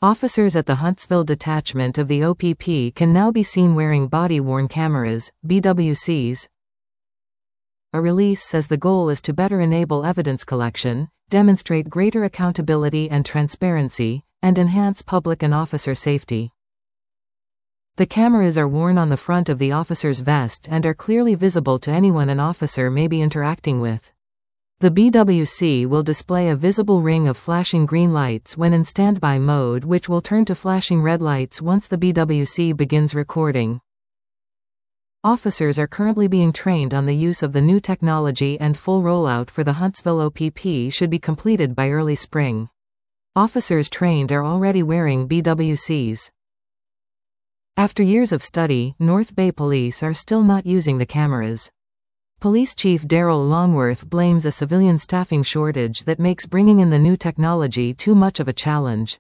Officers at the Huntsville detachment of the OPP can now be seen wearing body-worn cameras, BWCs. A release says the goal is to better enable evidence collection, demonstrate greater accountability and transparency, and enhance public and officer safety. The cameras are worn on the front of the officer's vest and are clearly visible to anyone an officer may be interacting with. The BWC will display a visible ring of flashing green lights when in standby mode, which will turn to flashing red lights once the BWC begins recording. Officers are currently being trained on the use of the new technology, and full rollout for the Huntsville OPP should be completed by early spring. Officers trained are already wearing BWCs. After years of study, North Bay Police are still not using the cameras. Police Chief Daryl Longworth blames a civilian staffing shortage that makes bringing in the new technology too much of a challenge.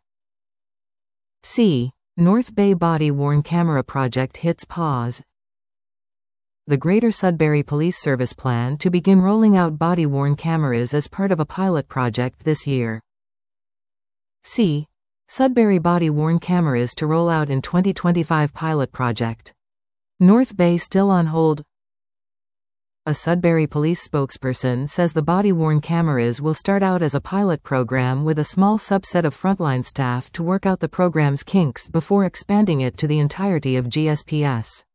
North Bay body-worn camera project hits pause. The Greater Sudbury Police Service plan to begin rolling out body-worn cameras as part of a pilot project this year. Sudbury body-worn cameras to roll out in 2025 pilot project. North Bay still on hold. A Sudbury police spokesperson says the body-worn cameras will start out as a pilot program with a small subset of frontline staff to work out the program's kinks before expanding it to the entirety of GSPS.